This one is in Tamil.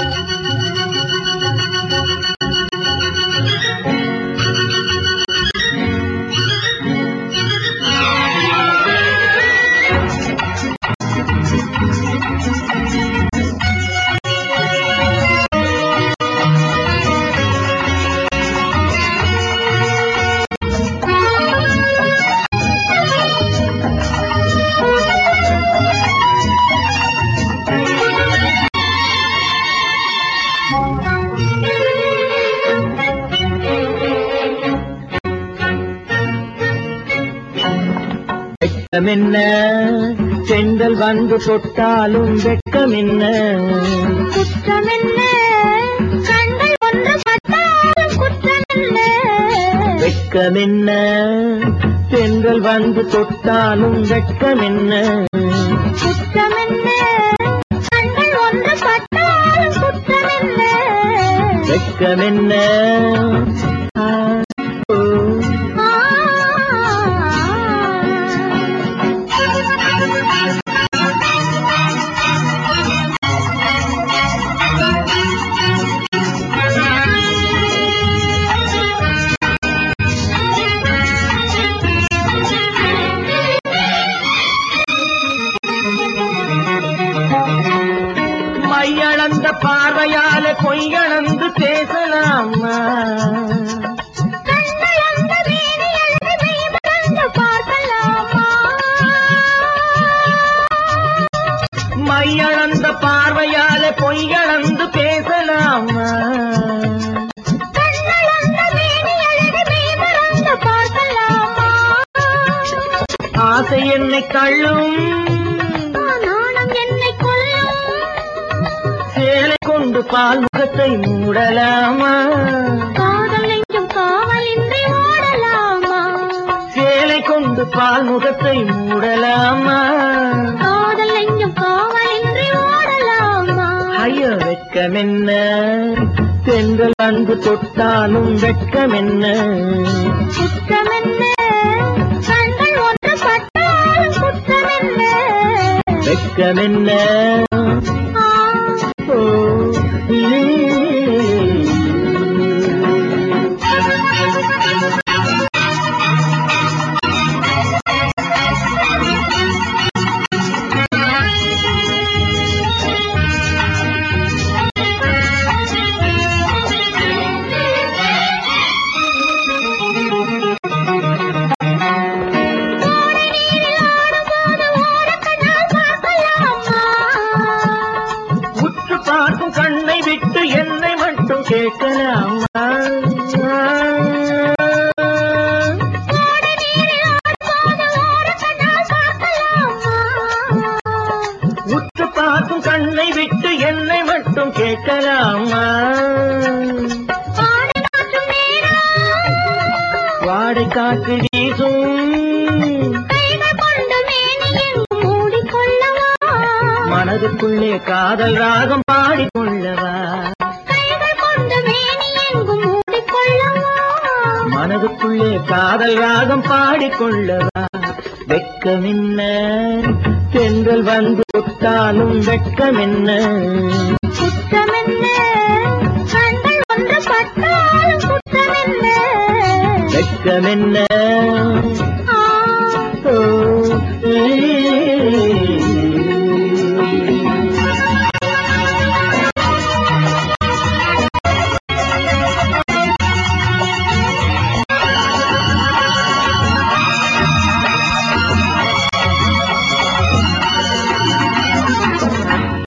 என்ன செங்கல் வந்து தொட்டாலும் வெட்கமென்ன குற்றமென்ன கண்கள் ஒன்று பட்டாலும் குற்றமென்ன வெட்கமென்ன செங்கல் வந்து தொட்டாலும் வெட்கமென்ன குற்றமென்ன கண்கள் ஒன்று பட்டாலும் குற்றமென்ன வெட்கமென்ன மையளந்த பார்வையால பொய்யளந்து பேசலாமா மையளந்த பார்வையால பொய்யளந்து பேசலாமா ஆசை என்னை தள்ளும் சேலை கொண்டு பால் முகத்தை மூடலாமா காதல் நெஞ்சும் காவலின்றி ஓடலாமா சேலை கொண்டு பால் முகத்தை மூடலாமா காதல் நெஞ்சும் காவலின்றி ஓடலாமா ஐயோ வெட்கமென்ன செங்கல் வந்து தொட்டாலும் வெட்கமென்ன குற்றமென்ன கண்கள் ஒன்று பட்டாலும் குற்றமென்ன வெட்கமென்ன பார்க்கும் கண்ணை விட்டு என்னை மட்டும் கேட்கலாமா உற்று பார்க்கும் கண்ணை விட்டு என்னை மட்டும் கேட்கலாமா வாடை காற்று வீசும் மனதுக்குள்ளே காதல் ராகம் பாடிக்கொள்ளவா மனதுக்குள்ளே காதல் ராகம் பாடிக்கொள்ளவா வெட்கமென்ன செங்கல் வந்து தொட்டாலும் வெட்கமென்ன குற்றமென்ன கண்கள் ஒன்று பட்டாலும் குற்றமென்ன வெட்கமென்ன